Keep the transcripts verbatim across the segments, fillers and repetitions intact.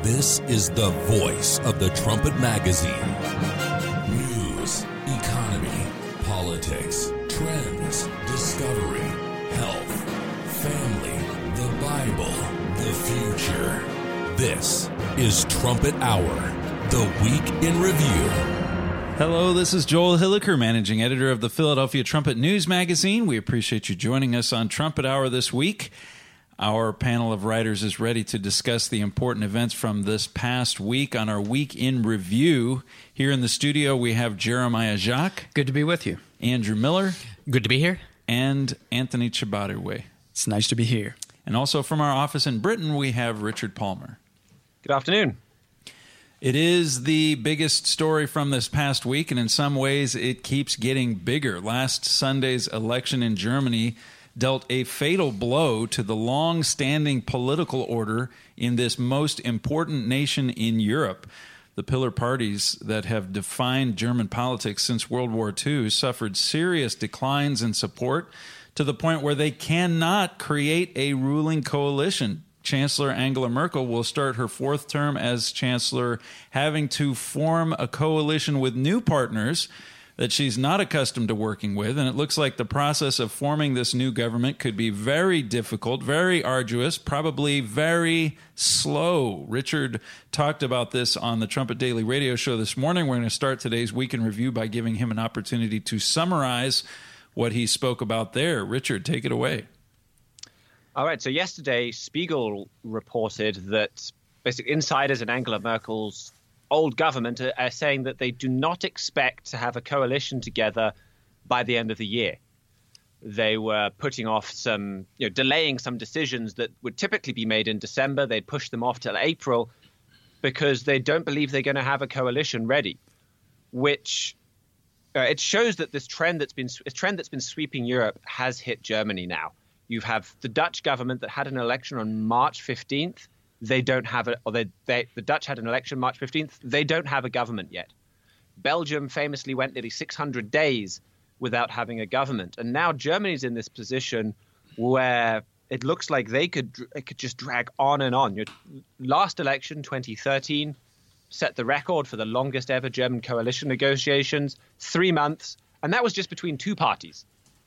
This is the voice of the Trumpet Magazine. News, economy, politics, trends, discovery, health, family, the Bible, the future. This is Trumpet Hour, the Week in Review. Hello, this is Joel Hilliker, managing editor of the Philadelphia Trumpet News Magazine. We appreciate you joining us on Trumpet Hour this week. Our panel of writers is ready to discuss the important events from this past week on our Week in Review. Here in the studio, we have Jeremiah Jacques. Good to be with you. Andrew Miller. Good to be here. And Anthony Chabaderway. It's nice to be here. And also from our office in Britain, we have Richard Palmer. Good afternoon. It is the biggest story from this past week, and in some ways it keeps getting bigger. Last Sunday's election in Germany dealt a fatal blow to the long-standing political order in this most important nation in Europe. The pillar parties that have defined German politics since World War Two suffered serious declines in support to the point where they cannot create a ruling coalition. Chancellor Angela Merkel will start her fourth term as chancellor, having to form a coalition with new partners that she's not accustomed to working with, and it looks like the process of forming this new government could be very difficult, very arduous, probably very slow. Richard talked about this on the Trumpet Daily radio show this morning. We're going to start today's Week in Review by giving him an opportunity to summarize what he spoke about there. Richard, take it away. All right, so yesterday Spiegel reported that basically insiders in Angela Merkel's old government are, are saying that they do not expect to have a coalition together by the end of the year. They were putting off some, you know, delaying some decisions that would typically be made in December. They'd push them off till April because they don't believe they're going to have a coalition ready, which uh, it shows that this trend that's been a trend that's been sweeping Europe has hit Germany now. You have the Dutch government that had an election on March fifteenth. They don't have a, or they, they, the Dutch had an election March fifteenth. They don't have a government yet. Belgium famously went nearly six hundred days without having a government. And now Germany's in this position where it looks like they could, it could just drag on and on. Your last election, twenty thirteen, set the record for the longest ever German coalition negotiations, three months. And that was just between two parties.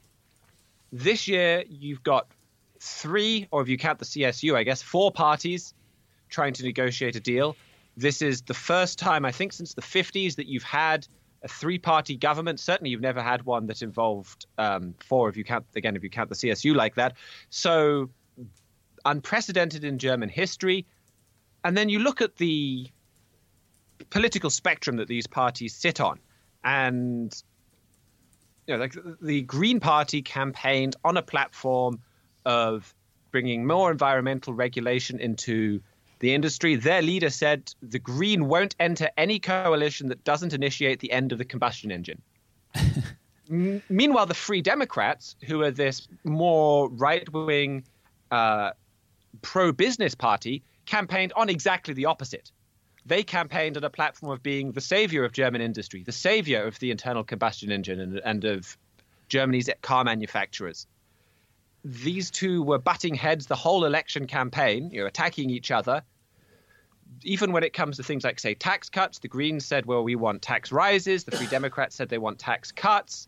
This year, you've got three, or if you count the C S U, I guess, four parties trying to negotiate a deal. This is the first time, I think, since the fifties that you've had a three-party government. Certainly, you've never had one that involved um, four, if you count, again, if you count the C S U like that. So unprecedented in German history. And then you look at the political spectrum that these parties sit on. And, you know, like the Green Party campaigned on a platform of bringing more environmental regulation into the industry. Their leader said the Green won't enter any coalition that doesn't initiate the end of the combustion engine. M- meanwhile, the Free Democrats, who are this more right-wing, uh, pro-business party, campaigned on exactly the opposite. They campaigned on a platform of being the savior of German industry, the savior of the internal combustion engine and, and of Germany's car manufacturers. These two were butting heads the whole election campaign, you know, attacking each other. Even when it comes to things like, say, tax cuts, the Greens said, well, we want tax rises. The Free Democrats said they want tax cuts.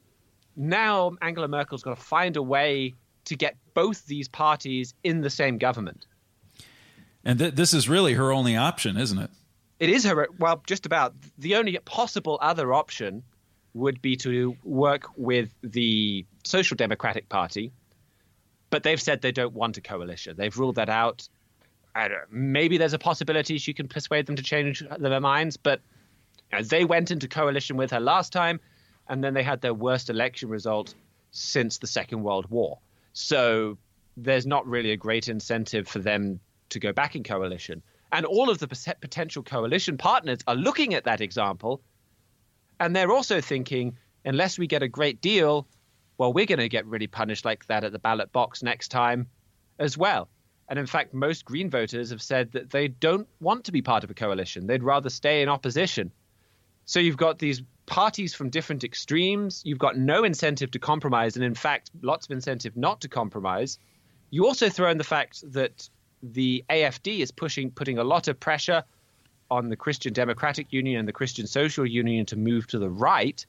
Now Angela Merkel's got to find a way to get both these parties in the same government. And th- this is really her only option, isn't it? It is her, well, just about. The only possible other option would be to work with the Social Democratic Party. But they've said they don't want a coalition. They've ruled that out. I don't know, maybe there's a possibility she can persuade them to change their minds. But you know, they went into coalition with her last time, and then they had their worst election result since the Second World War. So there's not really a great incentive for them to go back in coalition. And all of the potential coalition partners are looking at that example, and they're also thinking, unless we get a great deal, well, we're going to get really punished like that at the ballot box next time as well. And in fact, most Green voters have said that they don't want to be part of a coalition. They'd rather stay in opposition. So you've got these parties from different extremes. You've got no incentive to compromise, and in fact, lots of incentive not to compromise. You also throw in the fact that the A F D is pushing, putting a lot of pressure on the Christian Democratic Union and the Christian Social Union to move to the right.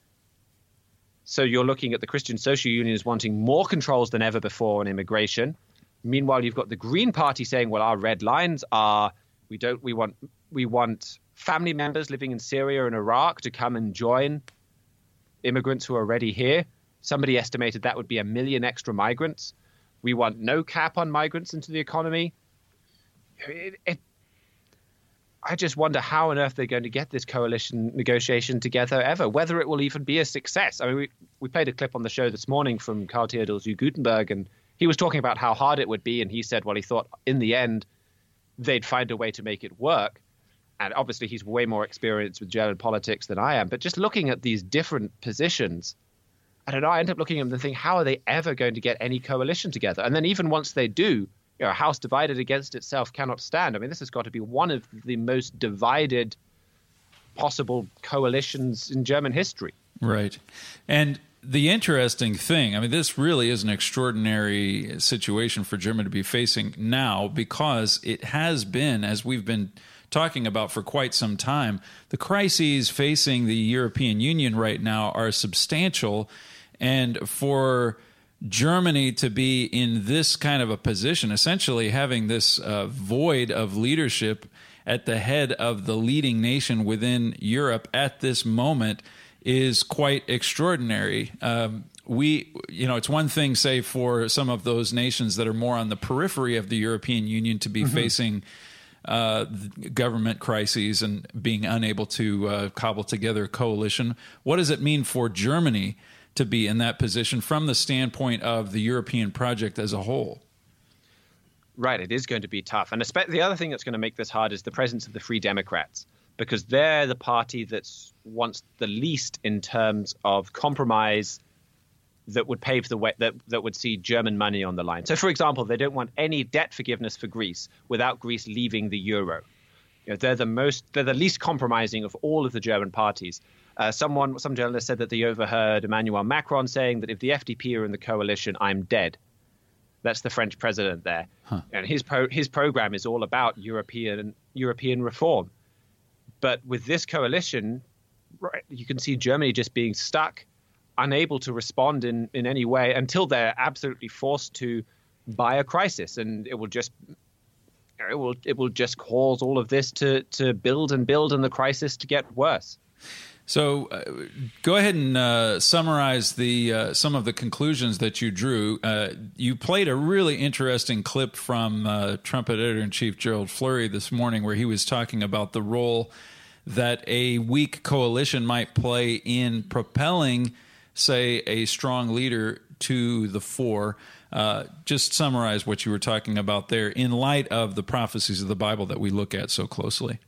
So you're looking at the Christian Social Union as wanting more controls than ever before on immigration. Meanwhile, you've got the Green Party saying, well, our red lines are we don't we want we want family members living in Syria and Iraq to come and join immigrants who are already here. Somebody estimated that would be a million extra migrants. We want no cap on migrants into the economy. It, it, I just wonder how on earth they're going to get this coalition negotiation together ever, whether it will even be a success. I mean, we, we played a clip on the show this morning from Karl Theodor zu Gutenberg, and he was talking about how hard it would be. And he said, well, he thought in the end, they'd find a way to make it work. And obviously, he's way more experienced with German politics than I am. But just looking at these different positions, I don't know, I end up looking at them and think, how are they ever going to get any coalition together? And then even once they do, you know, a house divided against itself cannot stand. I mean, this has got to be one of the most divided possible coalitions in German history. Right. And the interesting thing, I mean, this really is an extraordinary situation for Germany to be facing now, because it has been, as we've been talking about for quite some time, the crises facing the European Union right now are substantial. And for Germany to be in this kind of a position, essentially having this uh, void of leadership at the head of the leading nation within Europe at this moment, is quite extraordinary. Um, we, you know, it's one thing, say, for some of those nations that are more on the periphery of the European Union to be mm-hmm. facing uh, government crises and being unable to uh, cobble together a coalition. What does it mean for Germany to be in that position from the standpoint of the European project as a whole? Right, it is going to be tough. And the other thing that's going to make this hard is the presence of the Free Democrats, because they're the party that wants the least in terms of compromise that would pave the way, that, that would see German money on the line. So, for example, they don't want any debt forgiveness for Greece without Greece leaving the euro. You know, they're the most, they're the least compromising of all of the German parties. Uh, someone, some journalist said that they overheard Emmanuel Macron saying that if the F D P are in the coalition, I'm dead. That's the French president there. Huh. And his pro, his program is all about European European reform. But with this coalition, right, you can see Germany just being stuck, unable to respond in, in any way until they're absolutely forced to buy a crisis. And it will just it will it will just cause all of this to to build and build and the crisis to get worse. So uh, go ahead and uh, summarize the uh, some of the conclusions that you drew. Uh, you played a really interesting clip from uh, Trump Editor-in-Chief Gerald Fleury this morning, where he was talking about the role that a weak coalition might play in propelling, say, a strong leader to the fore. Uh, just summarize what you were talking about there in light of the prophecies of the Bible that we look at so closely.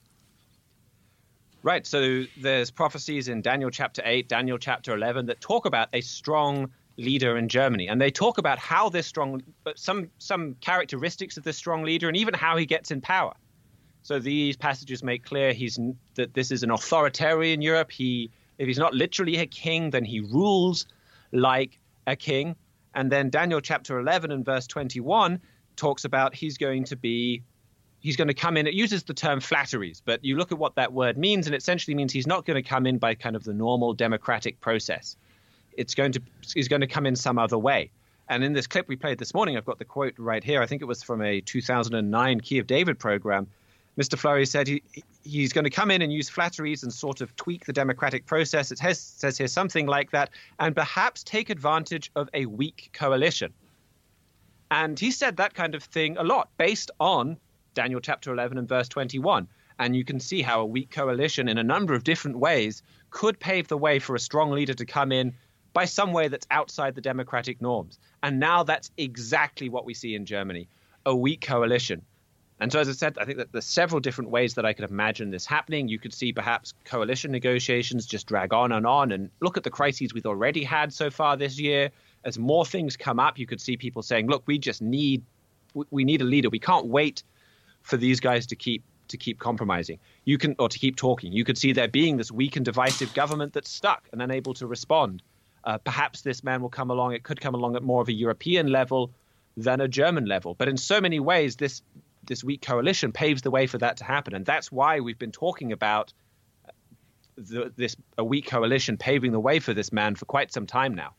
Right. So there's prophecies in Daniel chapter eight, Daniel chapter eleven that talk about a strong leader in Germany. And they talk about how this strong, some some characteristics of this strong leader and even how he gets in power. So these passages make clear he's that this is an authoritarian Europe. He, if he's not literally a king, then he rules like a king. And then Daniel chapter eleven and verse twenty-one talks about he's going to be He's going to come in. It uses the term flatteries, but you look at what that word means, and it essentially means he's not going to come in by kind of the normal democratic process. It's going to he's going to come in some other way. And in this clip we played this morning, I've got the quote right here. I think it was from a two thousand nine Key of David program. Mister Fleury said he he's going to come in and use flatteries and sort of tweak the democratic process. It has, says here something like that, and perhaps take advantage of a weak coalition. And he said that kind of thing a lot based on Daniel chapter eleven and verse twenty-one. And you can see how a weak coalition in a number of different ways could pave the way for a strong leader to come in by some way that's outside the democratic norms. And now that's exactly what we see in Germany, a weak coalition. And so, as I said, I think that there's several different ways that I could imagine this happening. You could see perhaps coalition negotiations just drag on and on, and look at the crises we've already had so far this year. As more things come up, you could see people saying, look, we just need we need a leader. We can't wait for these guys to keep to keep compromising. You can or to keep talking. You could see there being this weak and divisive government that's stuck and unable to respond. Uh, perhaps this man will come along. It could come along at more of a European level than a German level. But in so many ways, this this weak coalition paves the way for that to happen. And that's why we've been talking about the, this a weak coalition paving the way for this man for quite some time now.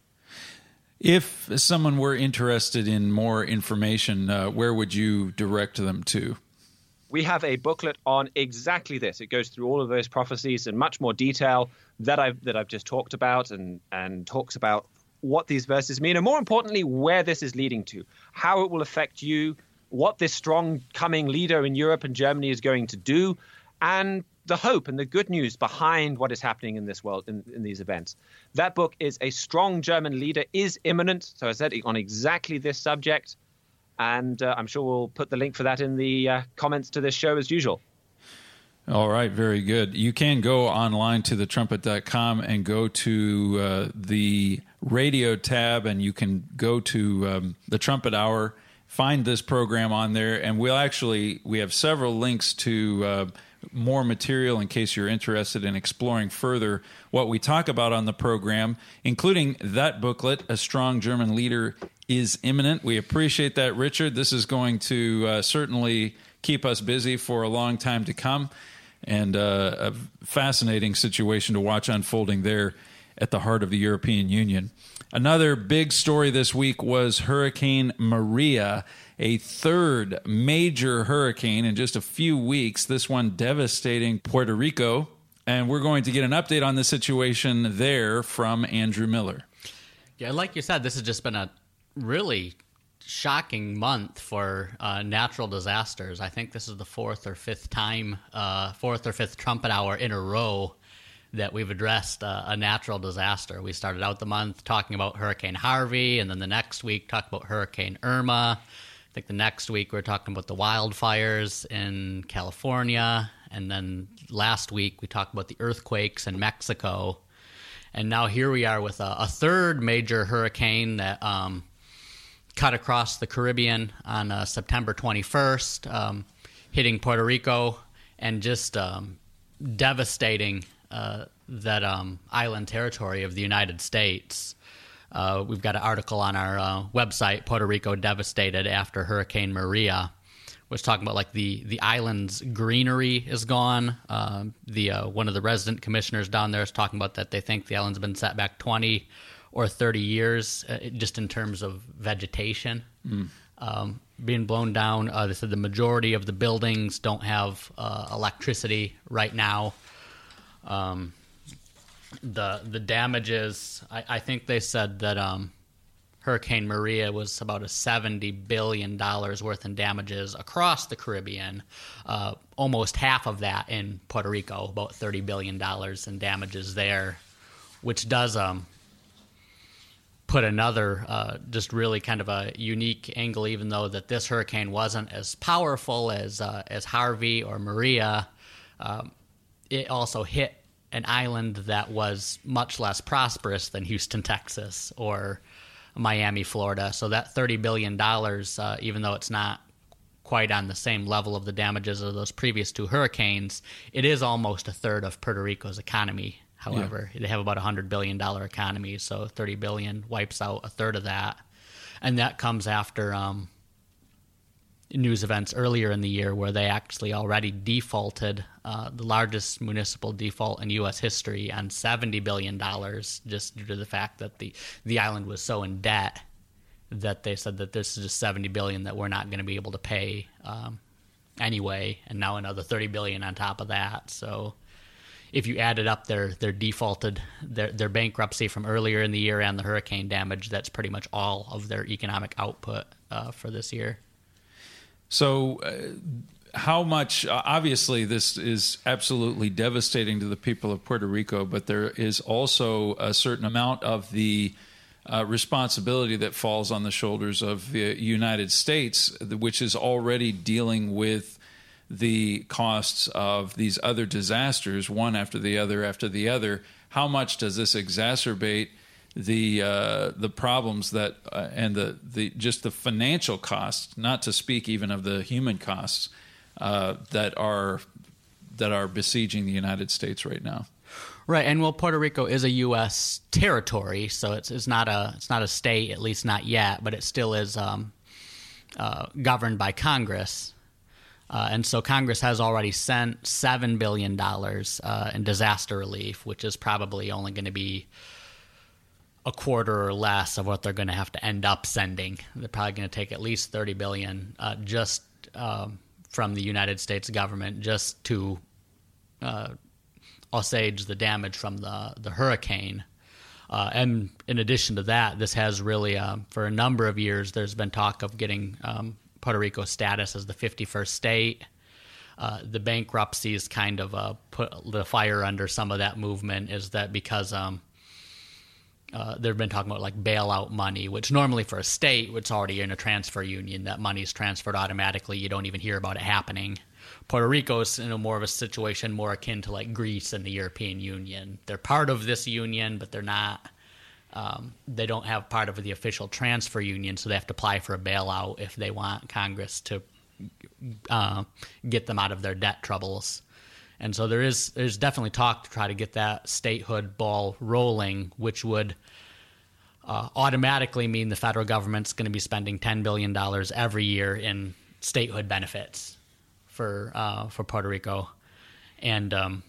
If someone were interested in more information, uh, where would you direct them to? We have a booklet on exactly this. It goes through all of those prophecies in much more detail that I've that I've just talked about, and and talks about what these verses mean, and more importantly, where this is leading to, how it will affect you, what this strong coming leader in Europe and Germany is going to do, and the hope and the good news behind what is happening in this world, in, in these events. That book is A Strong German Leader is Imminent. So I said on exactly this subject. And uh, I'm sure we'll put the link for that in the uh, comments to this show as usual. All right, very good. You can go online to the trumpet dot com and go to uh, the radio tab, and you can go to um, the Trumpet Hour, find this program on there, and we'll actually, we have several links to uh, more material in case you're interested in exploring further what we talk about on the program, including that booklet, A Strong German Leader is Imminent. We appreciate that, Richard. This is going to uh, certainly keep us busy for a long time to come, and uh, a fascinating situation to watch unfolding there at the heart of the European Union. Another big story this week was Hurricane Maria, a third major hurricane in just a few weeks, this one devastating Puerto Rico. And we're going to get an update on the situation there from Andrew Miller. Yeah, like you said, this has just been a really shocking month for uh, natural disasters. I think this is the fourth or fifth time, uh, fourth or fifth trumpet hour in a row that we've addressed uh, a natural disaster. We started out the month talking about Hurricane Harvey, and then the next week talked about Hurricane Irma. I think the next week we were talking about the wildfires in California, and then last week we talked about the earthquakes in Mexico. And now here we are with a, a third major hurricane that um, cut across the Caribbean on uh, September twenty-first, um, hitting Puerto Rico and just um, devastating uh, that um, island territory of the United States. Uh, we've got an article on our uh, website, Puerto Rico Devastated After Hurricane Maria, was talking about like the, the island's greenery is gone. Uh, the uh, one of the resident commissioners down there is talking about that they think the island's been set back twenty or thirty years uh, just in terms of vegetation mm. um, being blown down. Uh, they said the majority of the buildings don't have uh, electricity right now. Um, the the damages, I, I think they said that um, Hurricane Maria was about a seventy billion dollars worth in damages across the Caribbean, uh, almost half of that in Puerto Rico, about thirty billion dollars in damages there, which does um, put another uh, just really kind of a unique angle, even though that this hurricane wasn't as powerful as, uh, as Harvey or Maria. Um, it also hit an island that was much less prosperous than Houston, Texas, or Miami, Florida. So that thirty billion dollars, uh, even though it's not quite on the same level of the damages of those previous two hurricanes, it is almost a third of Puerto Rico's economy. However, yeah. They have about a one hundred billion dollars economy, so thirty billion dollars wipes out a third of that. And that comes after um, news events earlier in the year where they actually already defaulted, uh, the largest municipal default in U S history, on seventy billion dollars, just due to the fact that the, the island was so in debt that they said that this is just seventy billion dollars that we're not going to be able to pay um, anyway, and now another thirty billion dollars on top of that. So if you added up their their defaulted, their their bankruptcy from earlier in the year and the hurricane damage, that's pretty much all of their economic output uh, for this year. So uh, how much, uh, obviously this is absolutely devastating to the people of Puerto Rico, but there is also a certain amount of the uh, responsibility that falls on the shoulders of the United States, which is already dealing with the costs of these other disasters, one after the other after the other. How much does this exacerbate the uh, the problems that uh, and the, the just the financial costs, not to speak even of the human costs uh, that are that are besieging the United States right now? Right, and well, Puerto Rico is a U S territory, so it's it's not a it's not a state, at least not yet, but it still is um, uh, governed by Congress. Uh, and so Congress has already sent seven billion dollars uh, in disaster relief, which is probably only going to be a quarter or less of what they're going to have to end up sending. They're probably going to take at least thirty billion dollars uh, just um, from the United States government just to uh, assuage the damage from the, the hurricane. Uh, and in addition to that, this has really, uh, for a number of years, there's been talk of getting um, Puerto Rico status as the fifty-first state. Uh, the bankruptcies kind of uh, put the fire under some of that movement, is that because um, uh, they've been talking about like bailout money, which normally for a state, it's already in a transfer union, that money's transferred automatically. You don't even hear about it happening. Puerto Rico is in a more of a situation more akin to like Greece and the European Union. They're part of this union, but they're not. Um, they don't have part of the official transfer union, so they have to apply for a bailout if they want Congress to uh, get them out of their debt troubles. And so there is there's definitely talk to try to get that statehood ball rolling, which would uh, automatically mean the federal government's going to be spending ten billion dollars every year in statehood benefits for uh, for Puerto Rico, and um,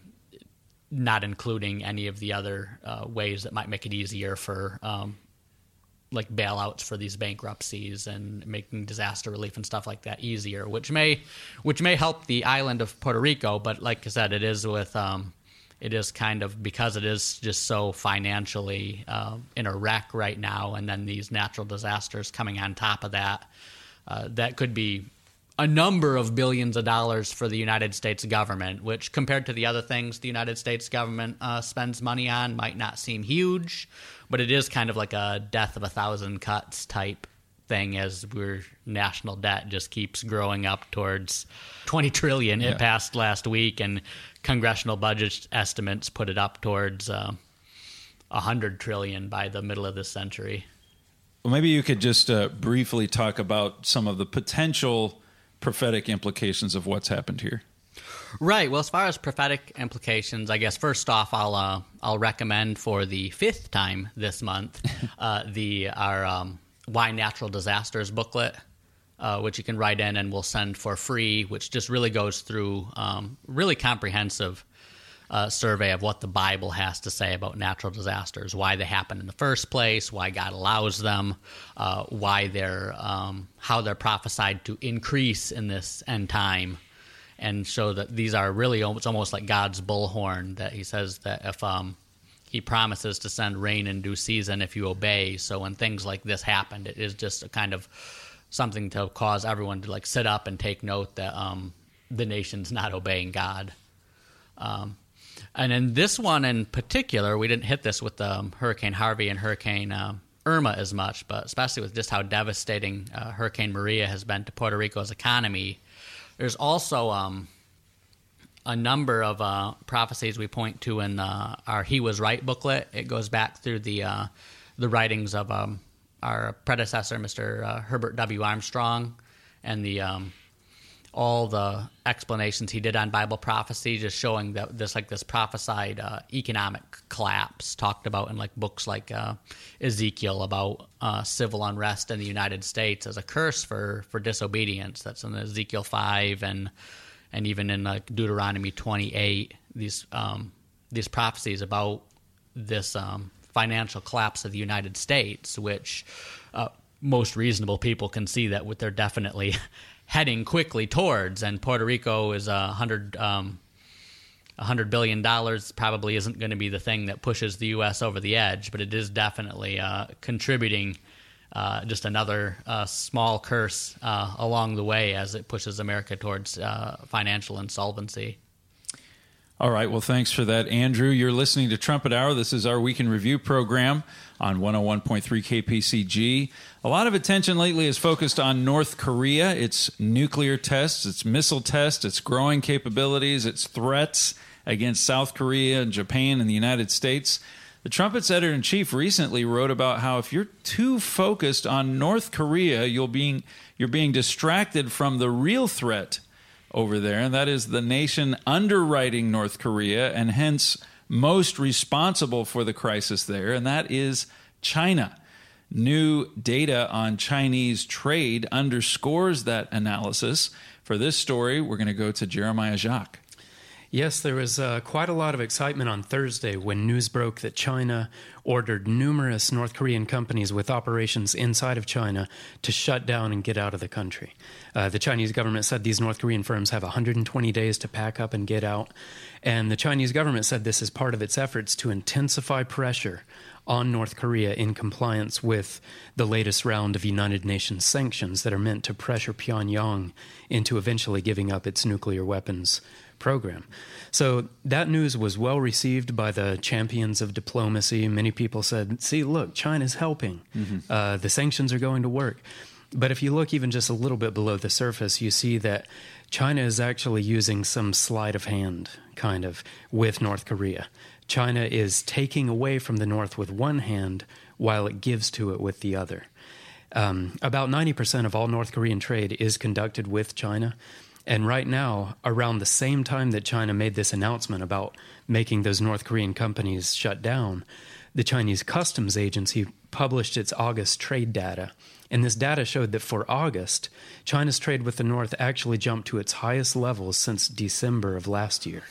not including any of the other uh, ways that might make it easier for um, like bailouts for these bankruptcies and making disaster relief and stuff like that easier, which may which may help the island of Puerto Rico. But like I said, it is with um, it is kind of because it is just so financially uh, in a wreck right now, and then these natural disasters coming on top of that, uh, that could be a number of billions of dollars for the United States government, which compared to the other things the United States government uh, spends money on might not seem huge, but it is kind of like a death of a thousand cuts type thing, as our national debt just keeps growing up towards twenty trillion dollars. Yeah. It passed last week, and congressional budget estimates put it up towards uh, one hundred trillion dollars by the middle of this century. Well, maybe you could just uh, briefly talk about some of the potential prophetic implications of what's happened here. Right. Well, as far as prophetic implications, I guess first off, I'll uh, I'll recommend for the fifth time this month uh, the our um, Why Natural Disasters booklet, uh, which you can write in and we'll send for free, which just really goes through um, really comprehensive uh, survey of what the Bible has to say about natural disasters, why they happen in the first place, why God allows them, uh, why they're um, how they're prophesied to increase in this end time, and show that these are really it's almost like God's bullhorn, that he says that if um, he promises to send rain in due season if you obey. So when things like this happen, it is just a kind of something to cause everyone to like sit up and take note that um, the nation's not obeying God. Um, and in this one in particular, we didn't hit this with um, Hurricane Harvey and Hurricane uh, Irma as much, but especially with just how devastating uh, Hurricane Maria has been to Puerto Rico's economy. There's also um, a number of uh, prophecies we point to in uh, our He Was Right booklet. It goes back through the uh, the writings of um, our predecessor, Mister Uh, Herbert W. Armstrong, and the um, all the explanations he did on Bible prophecy, just showing that this like this prophesied uh, economic collapse talked about in like books like uh, Ezekiel about uh, civil unrest in the United States as a curse for, for disobedience. That's in Ezekiel five and and even in like Deuteronomy twenty-eight. These um, these prophecies about this um, financial collapse of the United States, which uh, most reasonable people can see that they're definitely heading quickly towards, and Puerto Rico is a hundred um, a hundred billion dollars. Probably isn't going to be the thing that pushes the U S over the edge, but it is definitely uh, contributing uh, just another uh, small curse uh, along the way as it pushes America towards uh, financial insolvency. All right. Well, thanks for that, Andrew. You're listening to Trumpet Hour. This is our Week in Review program on one oh one point three K P C G. A lot of attention lately is focused on North Korea, its nuclear tests, its missile tests, its growing capabilities, its threats against South Korea and Japan and the United States. The Trumpet's editor-in-chief recently wrote about how if you're too focused on North Korea, you'll being, you're being distracted from the real threat over there, and that is the nation underwriting North Korea and hence most responsible for the crisis there, and that is China. New data on Chinese trade underscores that analysis. For this story, we're going to go to Jeremiah Jacques. Yes, there was uh, quite a lot of excitement on Thursday when news broke that China ordered numerous North Korean companies with operations inside of China to shut down and get out of the country. Uh, the Chinese government said these North Korean firms have one hundred twenty days to pack up and get out. And the Chinese government said this is part of its efforts to intensify pressure on North Korea in compliance with the latest round of United Nations sanctions that are meant to pressure Pyongyang into eventually giving up its nuclear weapons program. So that news was well received by the champions of diplomacy. Many people said, see, look, China's helping. Mm-hmm. Uh, the sanctions are going to work. But if you look even just a little bit below the surface, you see that China is actually using some sleight of hand, kind of, with North Korea. China is taking away from the North with one hand while it gives to it with the other. Um, about ninety percent of all North Korean trade is conducted with China. And right now, around the same time that China made this announcement about making those North Korean companies shut down, the Chinese Customs Agency published its August trade data. And this data showed that for August, China's trade with the North actually jumped to its highest levels since December of last year.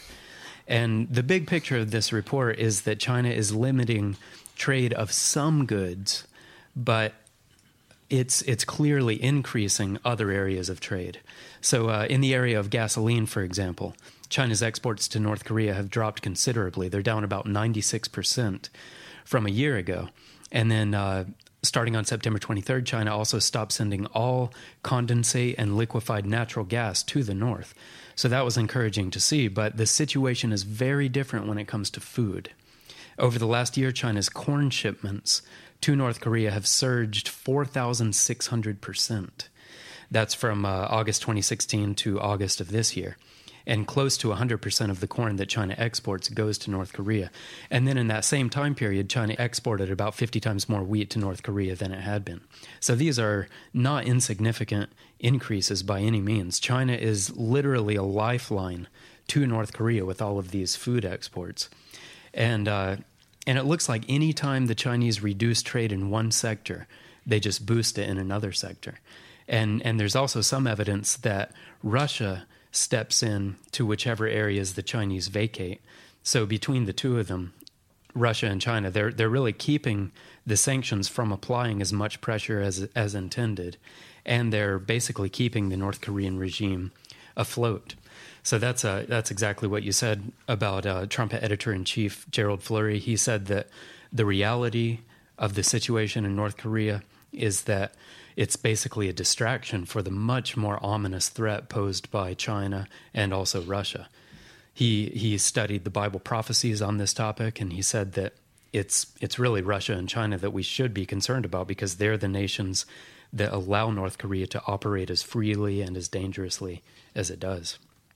And the big picture of this report is that China is limiting trade of some goods, but it's it's clearly increasing other areas of trade. So uh, in the area of gasoline, for example, China's exports to North Korea have dropped considerably. They're down about ninety-six percent from a year ago. And then uh, starting on September twenty-third, China also stopped sending all condensate and liquefied natural gas to the North. So that was encouraging to see, but the situation is very different when it comes to food. Over the last year, China's corn shipments to North Korea have surged four thousand six hundred percent. That's from uh, August twenty sixteen to August of this year. And close to one hundred percent of the corn that China exports goes to North Korea. And then in that same time period, China exported about fifty times more wheat to North Korea than it had been. So these are not insignificant increases by any means. China is literally a lifeline to North Korea with all of these food exports. And uh, and it looks like any time the Chinese reduce trade in one sector, they just boost it in another sector. And and there's also some evidence that Russia steps in to whichever areas the Chinese vacate. So between the two of them, Russia and China, they're they're really keeping the sanctions from applying as much pressure as as intended, and they're basically keeping the North Korean regime afloat. So that's uh, that's exactly what you said about uh, Trump editor-in-chief Gerald Flurry. He said that the reality of the situation in North Korea is that it's basically a distraction for the much more ominous threat posed by China and also Russia. He he studied the Bible prophecies on this topic, and he said that it's it's really Russia and China that we should be concerned about because they're the nations that allow North Korea to operate as freely and as dangerously as it does.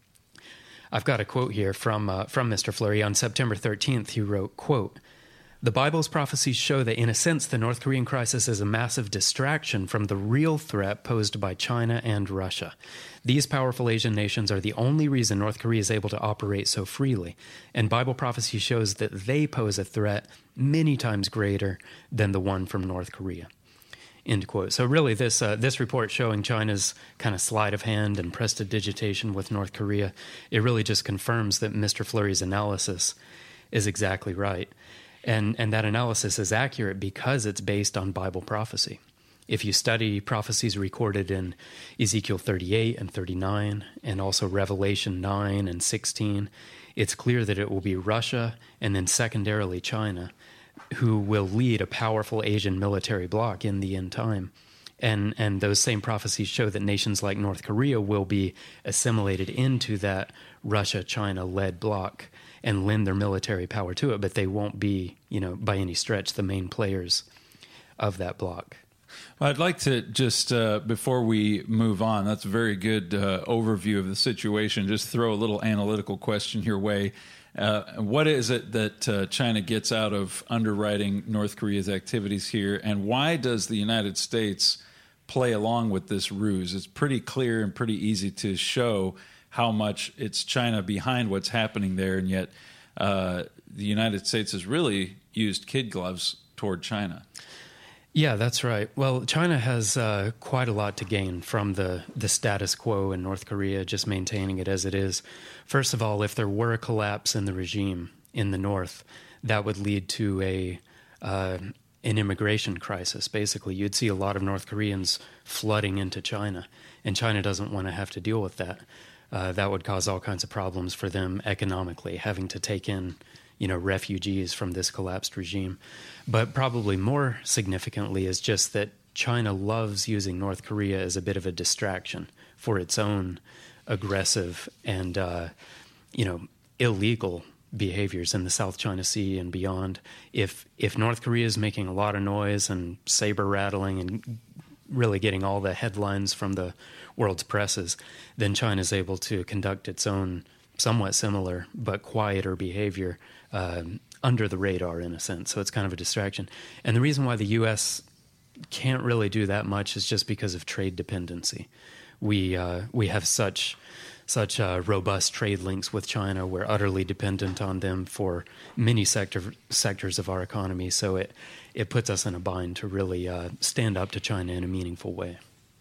I've got a quote here from uh, from Mister Flurry. On September thirteenth, he wrote, quote, "The Bible's prophecies show that, in a sense, the North Korean crisis is a massive distraction from the real threat posed by China and Russia. These powerful Asian nations are the only reason North Korea is able to operate so freely, and Bible prophecy shows that they pose a threat many times greater than the one from North Korea." End quote. So really, this uh, this report showing China's kind of sleight of hand and prestidigitation with North Korea, it really just confirms that Mister Flurry's analysis is exactly right. And and that analysis is accurate because it's based on Bible prophecy. If you study prophecies recorded in Ezekiel thirty-eight and thirty-nine, and also Revelation nine and sixteen, it's clear that it will be Russia and then secondarily China who will lead a powerful Asian military bloc in the end time. And and those same prophecies show that nations like North Korea will be assimilated into that Russia-China-led bloc and lend their military power to it, but they won't be, you know, by any stretch, the main players of that bloc. Well, I'd like to just, uh, before we move on, that's a very good uh, overview of the situation, just throw a little analytical question your way. Uh, what is it that uh, China gets out of underwriting North Korea's activities here, and why does the United States play along with this ruse? It's pretty clear and pretty easy to show how much it's China behind what's happening there, and yet uh, the United States has really used kid gloves toward China. Yeah, that's right. Well, China has uh, quite a lot to gain from the, the status quo in North Korea, just maintaining it as it is. First of all, if there were a collapse in the regime in the north, that would lead to a uh, an immigration crisis. Basically, you'd see a lot of North Koreans flooding into China, and China doesn't want to have to deal with that. Uh, that would cause all kinds of problems for them economically, having to take in, you know, refugees from this collapsed regime. But probably more significantly is just that China loves using North Korea as a bit of a distraction for its own aggressive and, uh, you know, illegal behaviors in the South China Sea and beyond. If if North Korea is making a lot of noise and saber rattling and really getting all the headlines from the world's presses, then China is able to conduct its own somewhat similar but quieter behavior um, under the radar in a sense. So it's kind of a distraction. And the reason why the U S can't really do that much is just because of trade dependency. We uh, we have such such uh, robust trade links with China. We're utterly dependent on them for many sector sectors of our economy. So it it puts us in a bind to really uh, stand up to China in a meaningful way.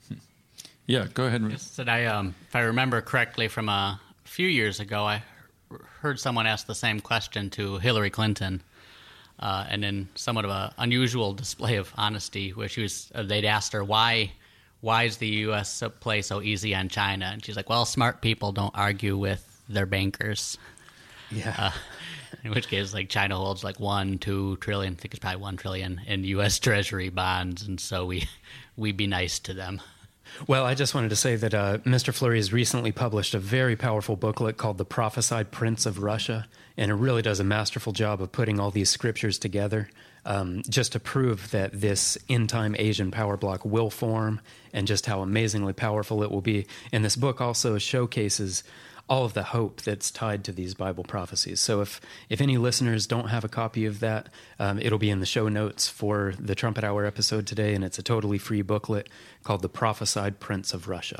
Yeah, go ahead. Yes, that I, um, if I remember correctly, from a few years ago, I heard someone ask the same question to Hillary Clinton, uh, and in somewhat of an unusual display of honesty, where she was, uh, they'd asked her why, why is the U S play so easy on China, and she's like, "Well, smart people don't argue with their bankers." Yeah. Uh, in which case, like, China holds like one, two trillion, I think it's probably one trillion in U S Treasury bonds, and so we we be nice to them. Well, I just wanted to say that uh, Mister Fleury has recently published a very powerful booklet called The Prophesied Prince of Russia, and it really does a masterful job of putting all these scriptures together um, just to prove that this end-time Asian power bloc will form and just how amazingly powerful it will be. And this book also showcases all of the hope that's tied to these Bible prophecies. So if, if any listeners don't have a copy of that, um, it'll be in the show notes for the Trumpet Hour episode today, and it's a totally free booklet called The Prophesied Prince of Russia.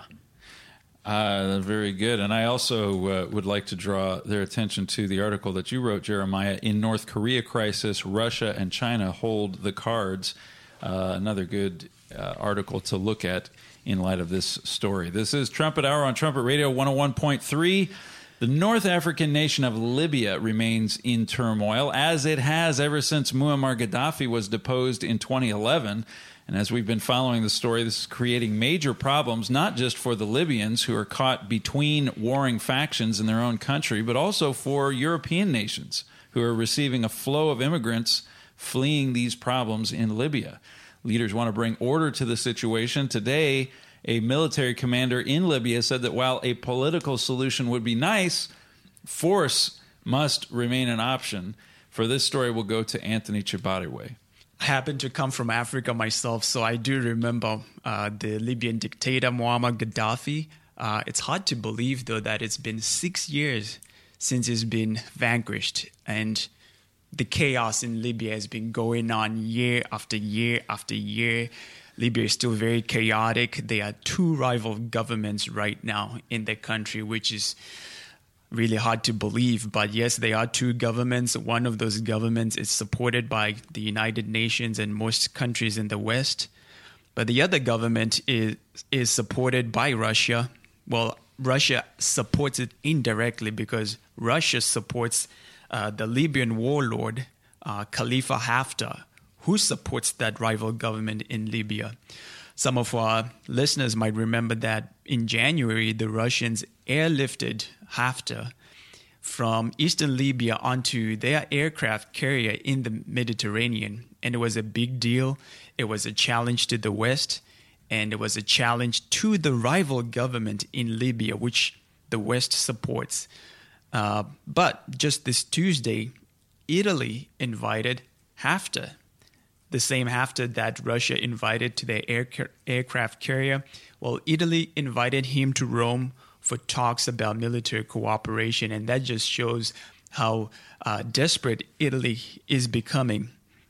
Uh, very good. And I also uh, would like to draw their attention to the article that you wrote, Jeremiah. In North Korea crisis, Russia and China hold the cards. Uh, another good uh, article to look at in light of this story. This is Trumpet Hour on Trumpet Radio one oh one point three. The North African nation of Libya remains in turmoil, as it has ever since Muammar Gaddafi was deposed in twenty eleven. And as we've been following the story, this is creating major problems, not just for the Libyans who are caught between warring factions in their own country, but also for European nations who are receiving a flow of immigrants fleeing these problems in Libya. Leaders want to bring order to the situation. Today, a military commander in Libya said that while a political solution would be nice, force must remain an option. For this story, we'll go to Anthony Chibadiwe. I happen to come from Africa myself, so I do remember uh, the Libyan dictator Muammar Gaddafi. Uh, it's hard to believe, though, that it's been six years since he's been vanquished, and the chaos in Libya has been going on year after year after year. Libya is still very chaotic. There are two rival governments right now in the country, which is really hard to believe. But yes, there are two governments. One of those governments is supported by the United Nations and most countries in the West. But the other government is is supported by Russia. Well, Russia supports it indirectly because Russia supports Uh, the Libyan warlord, uh, Khalifa Haftar, who supports that rival government in Libya. Some of our listeners might remember that in January, the Russians airlifted Haftar from eastern Libya onto their aircraft carrier in the Mediterranean. And it was a big deal. It was a challenge to the West, and it was a challenge to the rival government in Libya, which the West supports. Uh, but just this Tuesday, Italy invited Haftar, the same Haftar that Russia invited to their air, aircraft carrier. Well, Italy invited him to Rome for talks about military cooperation, and that just shows how uh, desperate Italy is becoming.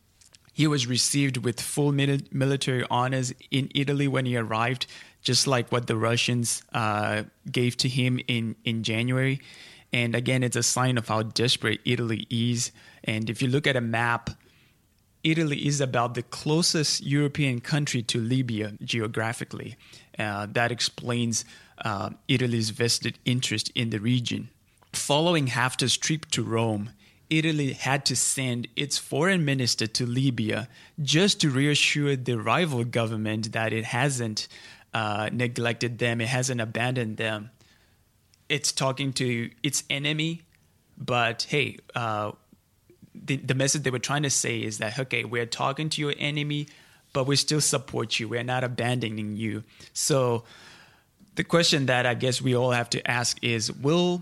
He was received with full mili- military honors in Italy when he arrived, just like what the Russians uh, gave to him in, in January. And again, it's a sign of how desperate Italy is. And if you look at a map, Italy is about the closest European country to Libya geographically. Uh, that explains uh, Italy's vested interest in the region. Following Haftar's trip to Rome, Italy had to send its foreign minister to Libya just to reassure the rival government that it hasn't uh, neglected them, it hasn't abandoned them. It's talking to its enemy, but hey, uh, the, the message they were trying to say is that, okay, we're talking to your enemy, but we still support you. We're not abandoning you. So the question that I guess we all have to ask is, will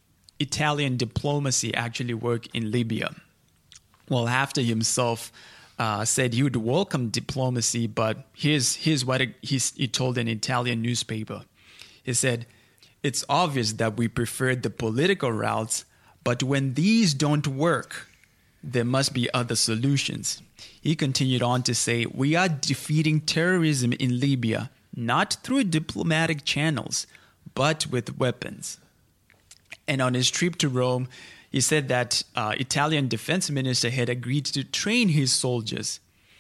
Italian diplomacy actually work in Libya? Well, Haftar himself uh, said he would welcome diplomacy, but here's, here's what he, he told an Italian newspaper. He said, "It's obvious that we prefer the political routes, but when these don't work, there must be other solutions." He continued on to say, "We are defeating terrorism in Libya, not through diplomatic channels, but with weapons." And on his trip to Rome, he said that uh, Italian defense minister had agreed to train his soldiers.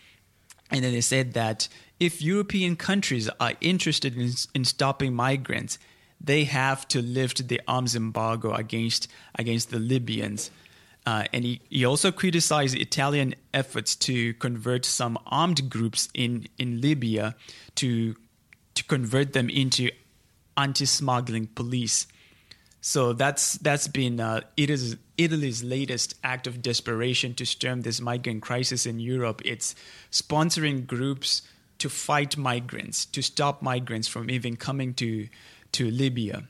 And then he said that if European countries are interested in, in stopping migrants, they have to lift the arms embargo against against the Libyans. Uh, and he, he also criticized Italian efforts to convert some armed groups in, in Libya to, to convert them into anti-smuggling police. So that's that's been uh, Italy's, Italy's latest act of desperation to stem this migrant crisis in Europe. It's sponsoring groups to fight migrants, to stop migrants from even coming to, to Libya.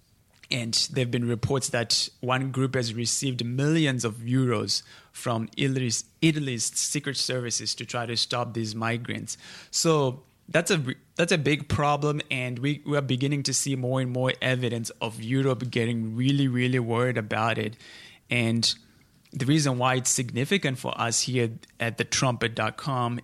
And there have been reports that one group has received millions of euros from Italy's, Italy's secret services to try to stop these migrants. So that's a that's a big problem, and we, we are beginning to see more and more evidence of Europe getting really, really worried about it. And the reason why it's significant for us here at the trumpet dot com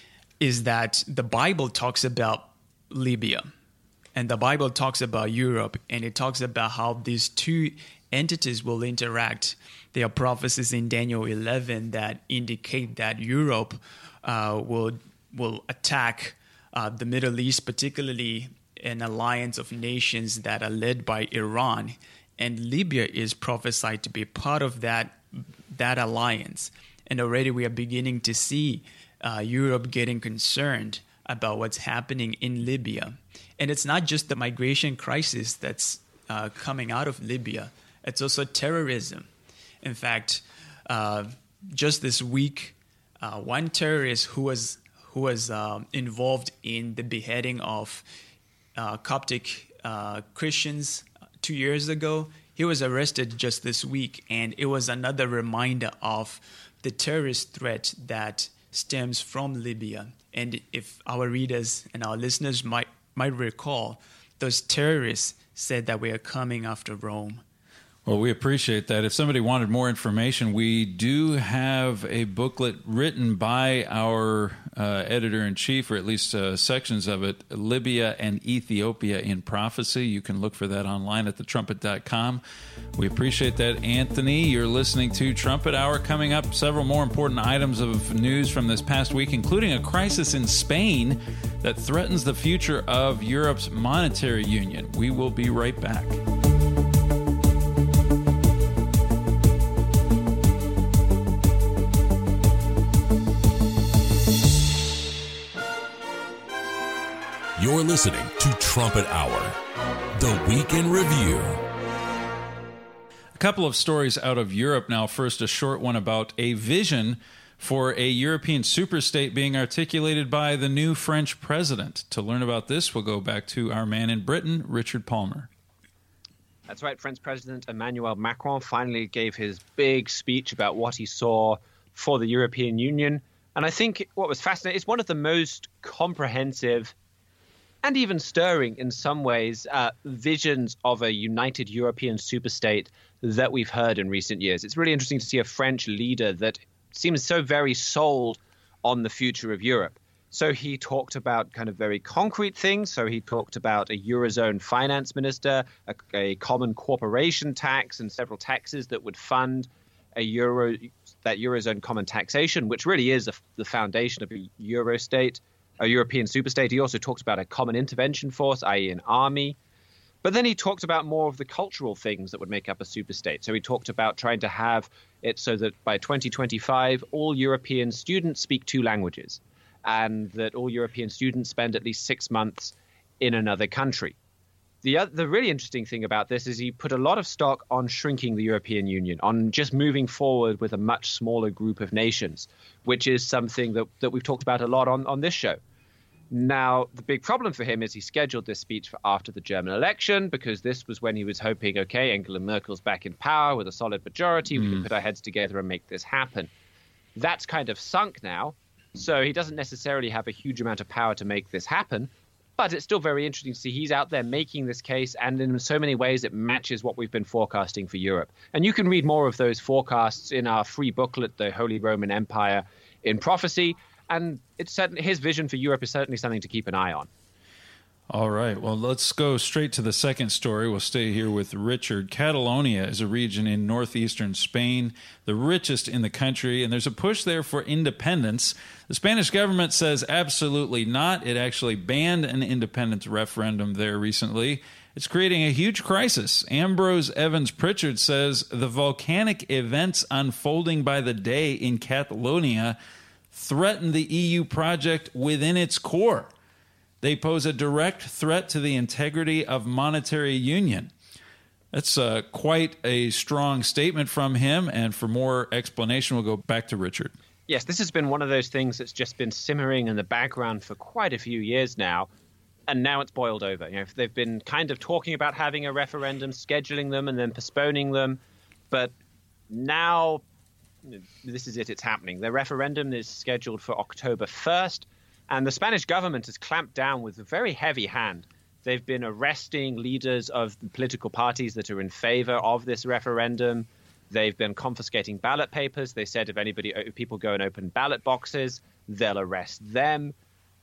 is that the Bible talks about Libya. And the Bible talks about Europe, and it talks about how these two entities will interact. There are prophecies in Daniel eleven that indicate that Europe uh, will will attack uh, the Middle East, particularly an alliance of nations that are led by Iran. And Libya is prophesied to be part of that that alliance. And already we are beginning to see uh, Europe getting concerned about what's happening in Libya. And it's not just the migration crisis that's uh, coming out of Libya. It's also terrorism. In fact, uh, just this week, uh, one terrorist who was who was um, involved in the beheading of uh, Coptic uh, Christians two years ago, he was arrested just this week. And it was another reminder of the terrorist threat that stems from Libya. And if our readers and our listeners might might recall, those terrorists said that we are coming after Rome. Well, we appreciate that. If somebody wanted more information, we do have a booklet written by our uh, editor-in-chief, or at least uh, sections of it, Libya and Ethiopia in Prophecy. You can look for that online at the trumpet dot com. We appreciate that, Anthony. You're listening to Trumpet Hour. Coming up, several more important items of news from this past week, including a crisis in Spain that threatens the future of Europe's monetary union. We will be right back. You're listening to Trumpet Hour, the Week in Review. A couple of stories out of Europe now. First, a short one about a vision for a European superstate being articulated by the new French president. To learn about this, we'll go back to our man in Britain, Richard Palmer. That's right. French President Emmanuel Macron finally gave his big speech about what he saw for the European Union. And I think what was fascinating is one of the most comprehensive and even stirring in some ways uh, visions of a united European superstate that we've heard in recent years. It's really interesting to see a French leader that seems so very sold on the future of Europe. So he talked about kind of very concrete things. So he talked about a Eurozone finance minister, a, a common corporation tax, and several taxes that would fund a Euro that Eurozone common taxation, which really is a, the foundation of a Euro state, a European superstate. He also talked about a common intervention force, that is an army. But then he talked about more of the cultural things that would make up a superstate. So he talked about trying to have it so that by twenty twenty-five, all European students speak two languages, and that all European students spend at least six months in another country. The other, the really interesting thing about this is he put a lot of stock on shrinking the European Union, on just moving forward with a much smaller group of nations, which is something that, that we've talked about a lot on, on this show. Now, the big problem for him is he scheduled this speech for after the German election, because this was when he was hoping, okay, Angela Merkel's back in power with a solid majority. We mm. can put our heads together and make this happen. That's kind of sunk now. So he doesn't necessarily have a huge amount of power to make this happen. But it's still very interesting to see he's out there making this case, and in so many ways it matches what we've been forecasting for Europe. And you can read more of those forecasts in our free booklet, The Holy Roman Empire in Prophecy. And it's certainly, his vision for Europe is certainly something to keep an eye on. All right. Well, let's go straight to the second story. We'll stay here with Richard. Catalonia is a region in northeastern Spain, the richest in the country, and there's a push there for independence. The Spanish government says absolutely not. It actually banned an independence referendum there recently. It's creating a huge crisis. Ambrose Evans Pritchard says the volcanic events unfolding by the day in Catalonia threaten the E U project within its core. They pose a direct threat to the integrity of monetary union. That's uh, quite a strong statement from him. And for more explanation, we'll go back to Richard. Yes, this has been one of those things that's just been simmering in the background for quite a few years now. And now it's boiled over. You know, they've been kind of talking about having a referendum, scheduling them, and then postponing them. But now this is it. It's happening. The referendum is scheduled for October first. And the Spanish government has clamped down with a very heavy hand. They've been arresting leaders of the political parties that are in favor of this referendum. They've been confiscating ballot papers. They said if anybody, if people go and open ballot boxes, they'll arrest them.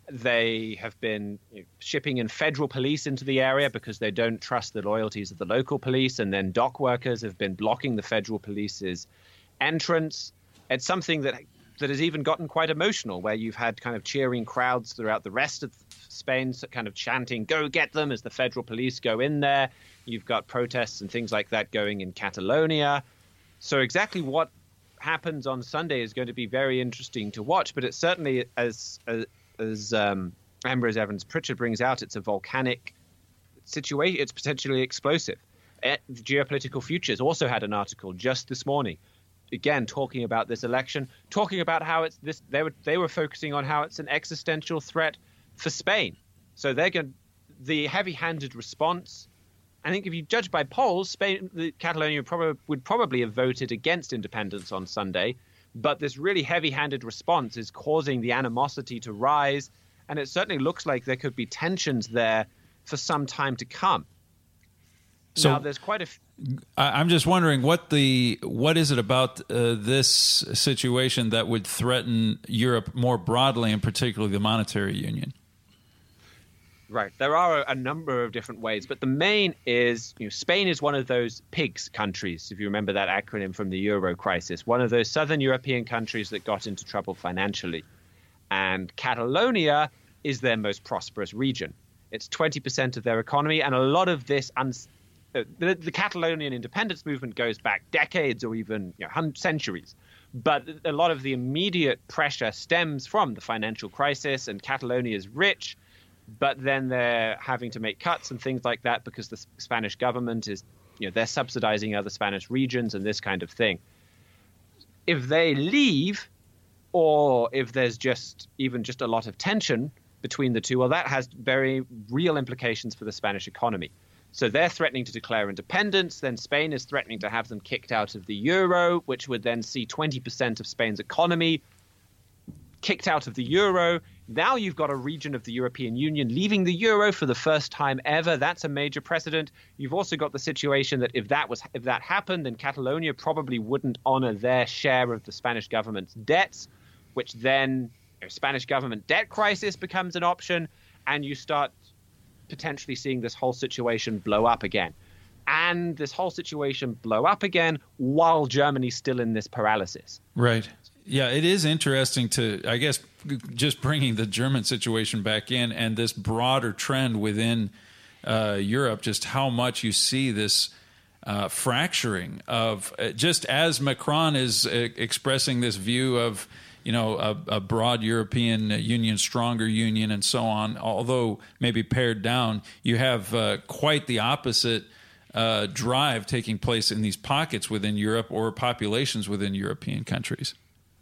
They have been you know, shipping in federal police into the area because they don't trust the loyalties of the local police. And then dock workers have been blocking the federal police's entrance. It's something that that has even gotten quite emotional, where you've had kind of cheering crowds throughout the rest of Spain, kind of chanting, go get them, as the federal police go in there. You've got protests and things like that going in Catalonia. So exactly what happens on Sunday is going to be very interesting to watch. But it's certainly, as as, as um, Ambrose Evans Pritchard brings out, it's a volcanic situation. It's potentially explosive. It, Geopolitical Futures also had an article just this morning, again talking about this election, talking about how it's this. They were they were focusing on how it's an existential threat for Spain. So they're going the heavy-handed response. I think if you judge by polls, Spain, the Catalonia probably would probably have voted against independence on Sunday. But this really heavy-handed response is causing the animosity to rise, and it certainly looks like there could be tensions there for some time to come. So now, there's quite a. F- I'm just wondering what the what is it about uh, this situation that would threaten Europe more broadly, and particularly the monetary union? Right. There are a number of different ways, but the main is, you know, Spain is one of those PIGS countries, if you remember that acronym from the Euro crisis, one of those southern European countries that got into trouble financially. And Catalonia is their most prosperous region. It's twenty percent of their economy, and a lot of this un- uh, the, the Catalonian independence movement goes back decades or even you know, centuries. But a lot of the immediate pressure stems from the financial crisis, and Catalonia is rich. But then they're having to make cuts and things like that because the Spanish government is, you know, they're subsidizing other Spanish regions and this kind of thing. If they leave, or if there's just even just a lot of tension between the two, well, that has very real implications for the Spanish economy. So they're threatening to declare independence. Then Spain is threatening to have them kicked out of the euro, which would then see twenty percent of Spain's economy kicked out of the euro. Now you've got a region of the European Union leaving the euro for the first time ever. That's a major precedent. You've also got the situation that if that was if that happened, then Catalonia probably wouldn't honor their share of the Spanish government's debts, which then you know, Spanish government debt crisis becomes an option, and you start potentially seeing this whole situation blow up again. and this whole situation blow up again while Germany's still in this paralysis. Right. Yeah, it is interesting to, I guess, just bringing the German situation back in and this broader trend within uh, Europe, just how much you see this uh, fracturing of, uh, just as Macron is uh, expressing this view of, you know, a, a broad European Union, stronger union, and so on, although maybe pared down, you have uh, quite the opposite uh, drive taking place in these pockets within Europe or populations within European countries.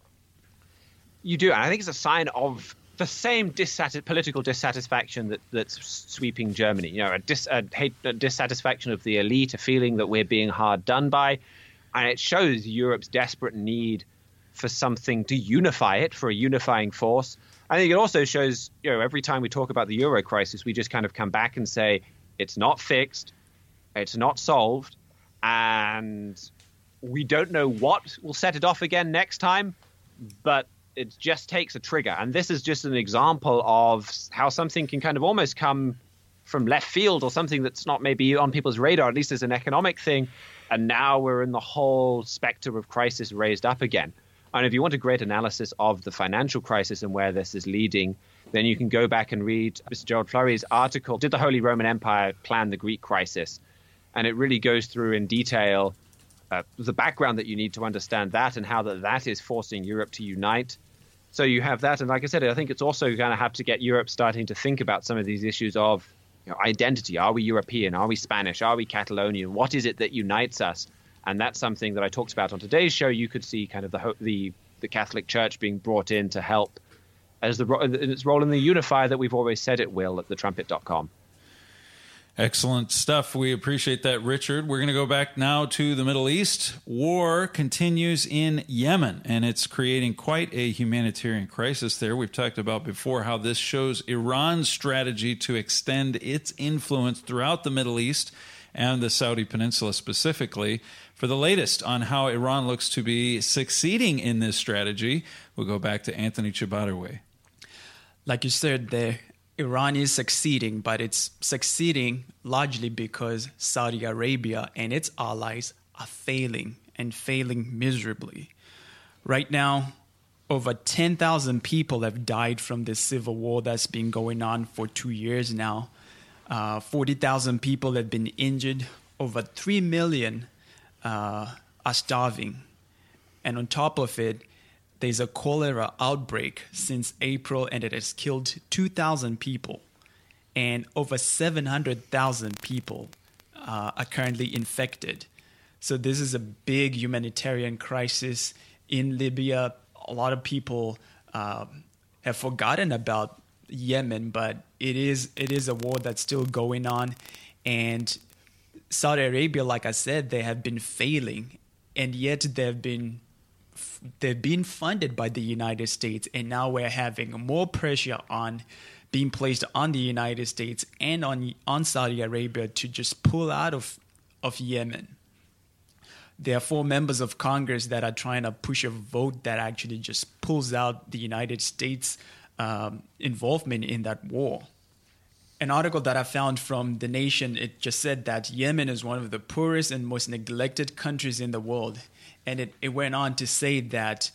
You do, and I think it's a sign of the same dissatis- political dissatisfaction that, that's sweeping Germany. You know, a, dis- a, hate, a dissatisfaction of the elite, a feeling that we're being hard done by, and it shows Europe's desperate need for something to unify it, for a unifying force. I think it also shows, you know, every time we talk about the Euro crisis, we just kind of come back and say it's not fixed, it's not solved, and we don't know what will set it off again next time, but it just takes a trigger. And this is just an example of how something can kind of almost come from left field or something that's not maybe on people's radar, at least as an economic thing. And now we're in the whole specter of crisis raised up again. And if you want a great analysis of the financial crisis and where this is leading, then you can go back and read Mister Gerald Fleury's article, Did the Holy Roman Empire Plan the Greek Crisis? And it really goes through in detail uh, the background that you need to understand that and how that, that is forcing Europe to unite. So you have that. And like I said, I think it's also going to have to get Europe starting to think about some of these issues of, you know, identity. Are we European? Are we Spanish? Are we Catalonian? What is it that unites us? And that's something that I talked about on today's show. You could see kind of the the, the Catholic Church being brought in to help as the in its role in the unifier that we've always said it will at the trumpet dot com. Excellent stuff. We appreciate that, Richard. We're going to go back now to the Middle East. War continues in Yemen, and it's creating quite a humanitarian crisis there. We've talked about before how this shows Iran's strategy to extend its influence throughout the Middle East and the Saudi Peninsula specifically. For the latest on how Iran looks to be succeeding in this strategy, we'll go back to Anthony Chibaderway. Like you said there, Iran is succeeding, but it's succeeding largely because Saudi Arabia and its allies are failing and failing miserably. Right now, over ten thousand people have died from this civil war that's been going on for two years now. Uh, forty thousand people have been injured. Over three million uh, are starving. And on top of it, there's a cholera outbreak since April, and it has killed two thousand people. And over seven hundred thousand people uh, are currently infected. So this is a big humanitarian crisis in Libya. A lot of people uh, have forgotten about Yemen, but it is it is a war that's still going on. And Saudi Arabia, like I said, they have been failing, and yet they've been they've been funded by the United States, and now we're having more pressure on being placed on the United States and on on Saudi Arabia to just pull out of of Yemen. There are four members of Congress that are trying to push a vote that actually just pulls out the United States um, involvement in that war. An article that I found from The Nation, it just said that Yemen is one of the poorest and most neglected countries in the world. And it, it went on to say that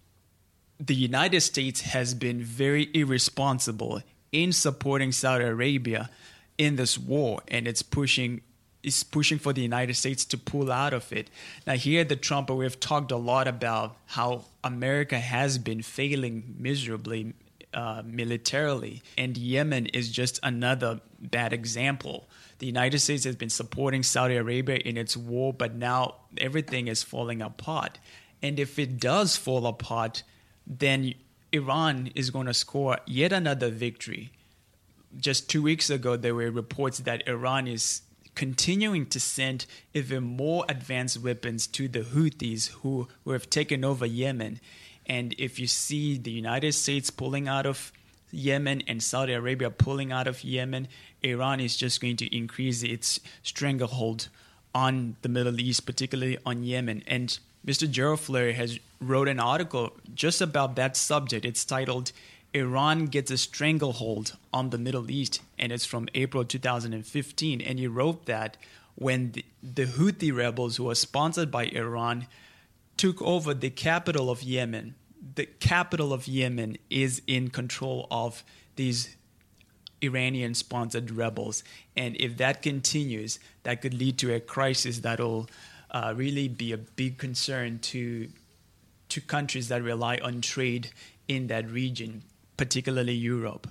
the United States has been very irresponsible in supporting Saudi Arabia in this war, and it's pushing is pushing for the United States to pull out of it. Now, here at the Trumpet, we've talked a lot about how America has been failing miserably uh, militarily, and Yemen is just another bad example. The United States has been supporting Saudi Arabia in its war, but now everything is falling apart. And if it does fall apart, then Iran is going to score yet another victory. Just two weeks ago, there were reports that Iran is continuing to send even more advanced weapons to the Houthis who, who have taken over Yemen. And if you see the United States pulling out of Yemen and Saudi Arabia pulling out of Yemen, Iran is just going to increase its stranglehold on the Middle East, particularly on Yemen. And Mister Gerald Fleury has wrote an article just about that subject. It's titled, Iran Gets a Stranglehold on the Middle East, and it's from April two thousand fifteen. And he wrote that when the, the Houthi rebels, who are sponsored by Iran, took over the capital of Yemen. The capital of Yemen is in control of these Iranian-sponsored rebels. And if that continues, that could lead to a crisis that'll uh, really be a big concern to to countries that rely on trade in that region, particularly Europe.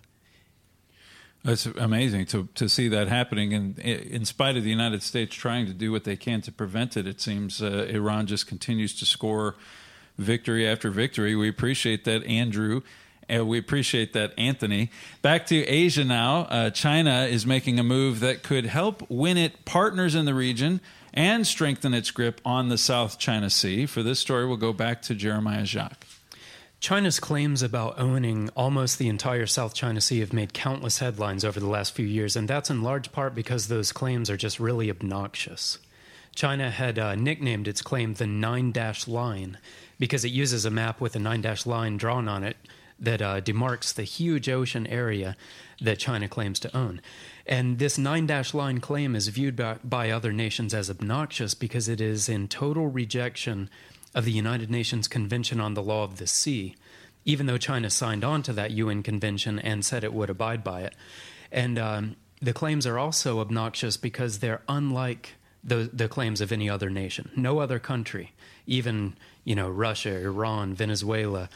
It's amazing to to see that happening, and in spite of the United States trying to do what they can to prevent it, it seems uh, Iran just continues to score victory after victory. We appreciate that, Andrew. And we appreciate that, Anthony. Back to Asia now. Uh, China is making a move that could help win it partners in the region and strengthen its grip on the South China Sea. For this story, we'll go back to Jeremiah Jacques. China's claims about owning almost the entire South China Sea have made countless headlines over the last few years, and that's in large part because those claims are just really obnoxious. China had uh, nicknamed its claim the Nine-Dash Line because it uses a map with a nine-dash line drawn on it that uh, demarks the huge ocean area that China claims to own. And this nine-dash line claim is viewed by, by other nations as obnoxious because it is in total rejection of the United Nations Convention on the Law of the Sea, even though China signed on to that U N convention and said it would abide by it. And um, the claims are also obnoxious because they're unlike the, the claims of any other nation. No other country, even you know Russia, Iran, Venezuela,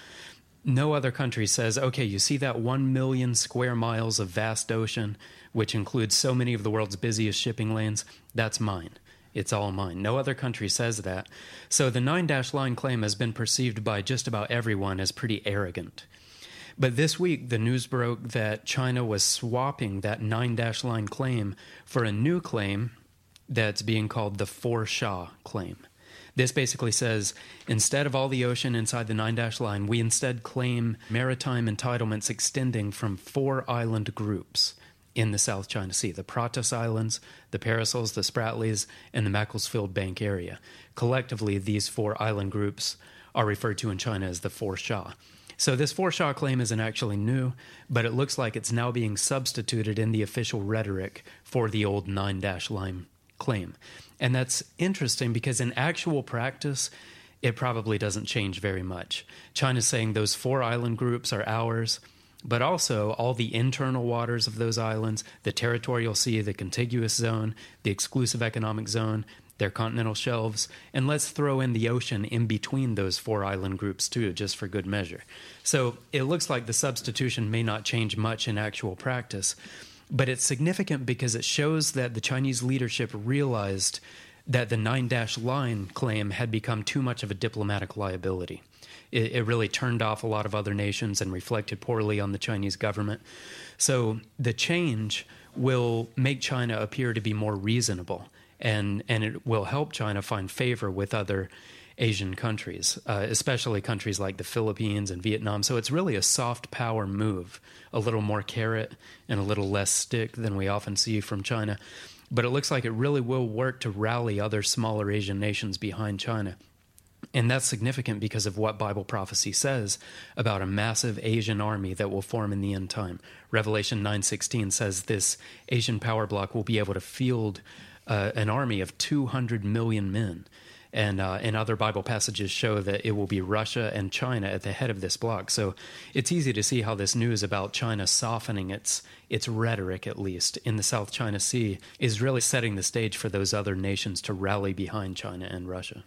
no other country says, okay, you see that one million square miles of vast ocean, which includes so many of the world's busiest shipping lanes, that's mine. It's all mine. No other country says that. So the nine-dash line claim has been perceived by just about everyone as pretty arrogant. But this week, the news broke that China was swapping that nine-dash line claim for a new claim that's being called the Four Sha claim. This basically says, instead of all the ocean inside the nine-dash line, we instead claim maritime entitlements extending from four island groups in the South China Sea: the Pratas Islands, the Parasols, the Spratlys, and the Macclesfield Bank area. Collectively, these four island groups are referred to in China as the Four Sha. So this Four Sha claim isn't actually new, but it looks like it's now being substituted in the official rhetoric for the old nine-dash line claim. And that's interesting because in actual practice, it probably doesn't change very much. China's saying those four island groups are ours, but also all the internal waters of those islands, the territorial sea, the contiguous zone, the exclusive economic zone, their continental shelves, and let's throw in the ocean in between those four island groups too, just for good measure. So it looks like the substitution may not change much in actual practice, but it's significant because it shows that the Chinese leadership realized that the nine-dash line claim had become too much of a diplomatic liability. It, it really turned off a lot of other nations and reflected poorly on the Chinese government. So the change will make China appear to be more reasonable, and, and it will help China find favor with other Asian countries, uh, especially countries like the Philippines and Vietnam. So it's really a soft power move, a little more carrot and a little less stick than we often see from China. But it looks like it really will work to rally other smaller Asian nations behind China. And that's significant because of what Bible prophecy says about a massive Asian army that will form in the end time. Revelation nine sixteen says this Asian power bloc will be able to field uh, an army of two hundred million men. And, uh, and other Bible passages show that it will be Russia and China at the head of this bloc. So it's easy to see how this news about China softening its its rhetoric, at least, in the South China Sea is really setting the stage for those other nations to rally behind China and Russia.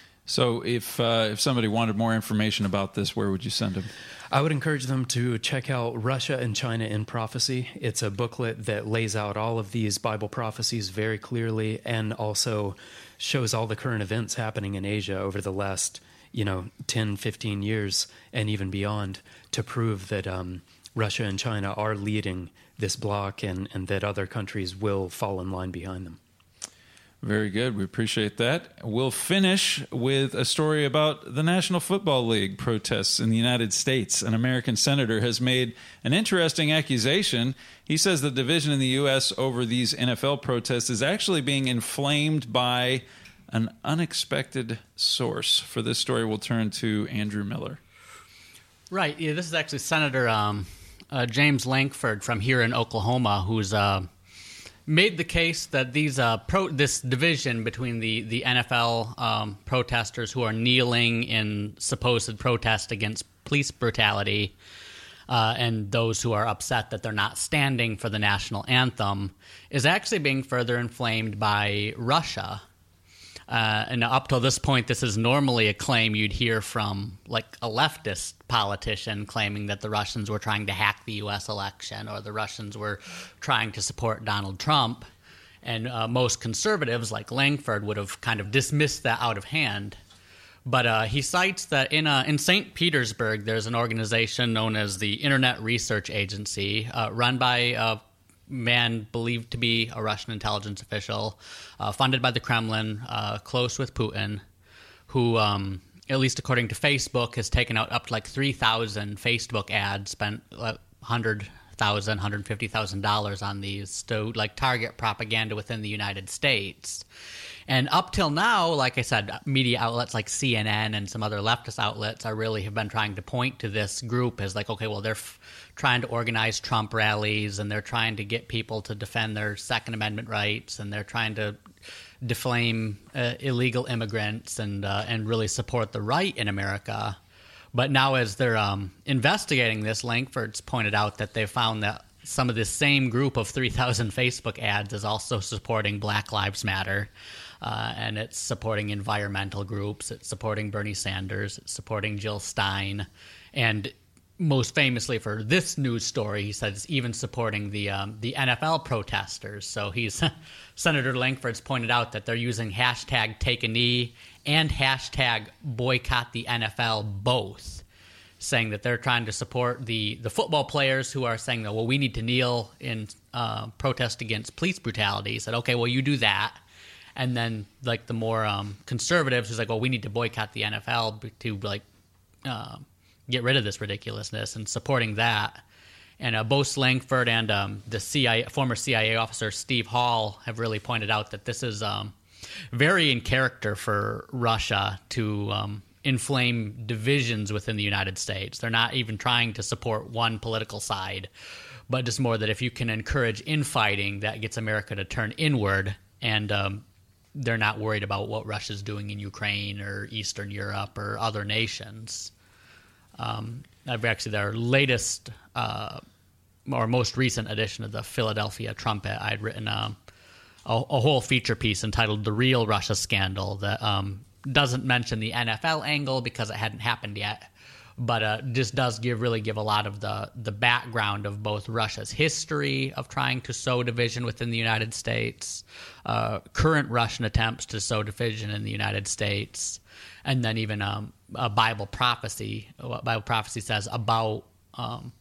So if uh, if somebody wanted more information about this, where would you send them? I would encourage them to check out Russia and China in Prophecy. It's a booklet that lays out all of these Bible prophecies very clearly and also shows all the current events happening in Asia over the last, you know, ten, fifteen years and even beyond to prove that um, Russia and China are leading this bloc and, and that other countries will fall in line behind them. Very good. We appreciate that. We'll finish with a story about the National Football League protests in the United States. An American senator has made an interesting accusation. He says the division in the U S over these N F L protests is actually being inflamed by an unexpected source. For this story, we'll turn to Andrew Miller. Right. Yeah, this is actually Senator um, uh, James Lankford from here in Oklahoma, who's uh, made the case that these uh, pro- this division between the, the N F L um, protesters who are kneeling in supposed protest against police brutality uh, and those who are upset that they're not standing for the national anthem is actually being further inflamed by Russia. Uh, and up till this point, this is normally a claim you'd hear from like a leftist politician claiming that the Russians were trying to hack the U S election or the Russians were trying to support Donald Trump. And uh, most conservatives like Langford would have kind of dismissed that out of hand. But uh, he cites that in uh, in Saint Petersburg, there's an organization known as the Internet Research Agency, uh, run by uh, man believed to be a Russian intelligence official, uh, funded by the Kremlin, uh, close with Putin, who, um, at least according to Facebook, has taken out up to like three thousand Facebook ads, spent one hundred thousand dollars, one hundred fifty thousand dollars on these to like target propaganda within the United States. And up till now, like I said, media outlets like C N N and some other leftist outlets are really have been trying to point to this group as like, okay, well, they're f- trying to organize Trump rallies and they're trying to get people to defend their Second Amendment rights and they're trying to defame uh, illegal immigrants and uh, and really support the right in America. But now as they're um, investigating this, Langford's pointed out that they found that some of this same group of three thousand Facebook ads is also supporting Black Lives Matter. Uh, and it's supporting environmental groups, it's supporting Bernie Sanders, it's supporting Jill Stein, and most famously for this news story, he says even supporting the um, the N F L protesters. So he's Senator Langford's pointed out that they're using hashtag Take a Knee and hashtag Boycott the N F L both, saying that they're trying to support the, the football players who are saying that, well, we need to kneel in uh, protest against police brutality. He said, okay, well, you do that. And then, like, the more um, conservatives who's like, well, we need to boycott the N F L to, like, uh, get rid of this ridiculousness and supporting that. And uh, both Langford and um, the C I A, former C I A officer Steve Hall have really pointed out that this is um, very in character for Russia to um, inflame divisions within the United States. They're not even trying to support one political side, but just more that if you can encourage infighting, that gets America to turn inward and um, they're not worried about what Russia's doing in Ukraine or Eastern Europe or other nations. Um, I've actually, their latest uh, or most recent edition of the Philadelphia Trumpet, I'd written a, a, a whole feature piece entitled The Real Russia Scandal that um, doesn't mention the N F L angle because it hadn't happened yet, but uh, just does give really give a lot of the, the background of both Russia's history of trying to sow division within the United States, uh, current Russian attempts to sow division in the United States, and then even um, a Bible prophecy, what Bible prophecy says about um,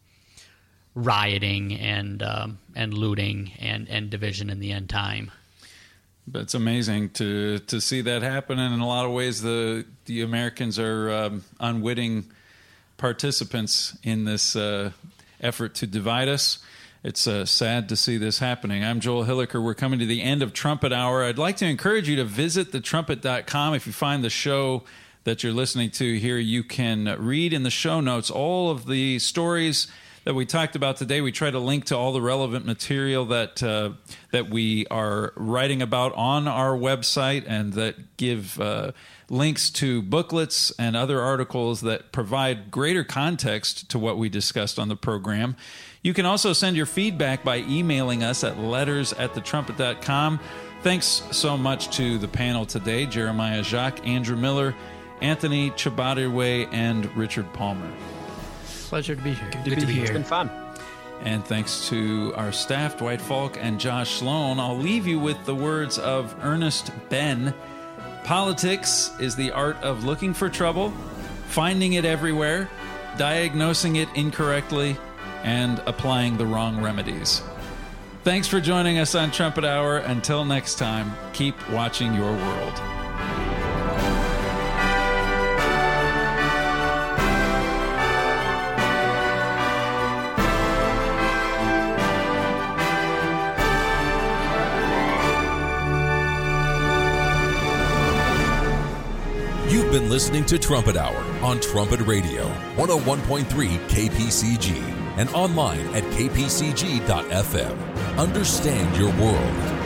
rioting and um, and looting and, and division in the end time. But it's amazing to to see that happen, and in a lot of ways, the the Americans are um, unwitting participants in this uh, effort to divide us. It's uh, sad to see this happening. I'm Joel Hilliker. We're coming to the end of Trumpet Hour. I'd like to encourage you to visit the trumpet dot com. If you find the show that you're listening to here, you can read in the show notes all of the stories that we talked about today. We try to link to all the relevant material that uh, that we are writing about on our website and that give uh, links to booklets and other articles that provide greater context to what we discussed on the program. You can also send your feedback by emailing us at letters at the trumpet dot com. Thanks so much to the panel today, Jeremiah Jacques, Andrew Miller, Anthony Chabadirwe, and Richard Palmer. Pleasure to be here. Good, Good to be here. It's been fun. And thanks to our staff, Dwight Falk and Josh Sloan. I'll leave you with the words of Ernest Benn. Politics is the art of looking for trouble, finding it everywhere, diagnosing it incorrectly, and applying the wrong remedies. Thanks for joining us on Trumpet Hour. Until next time, keep watching your world. You've been listening to Trumpet Hour on Trumpet Radio, one oh one point three K P C G, and online at k p c g dot f m. Understand your world.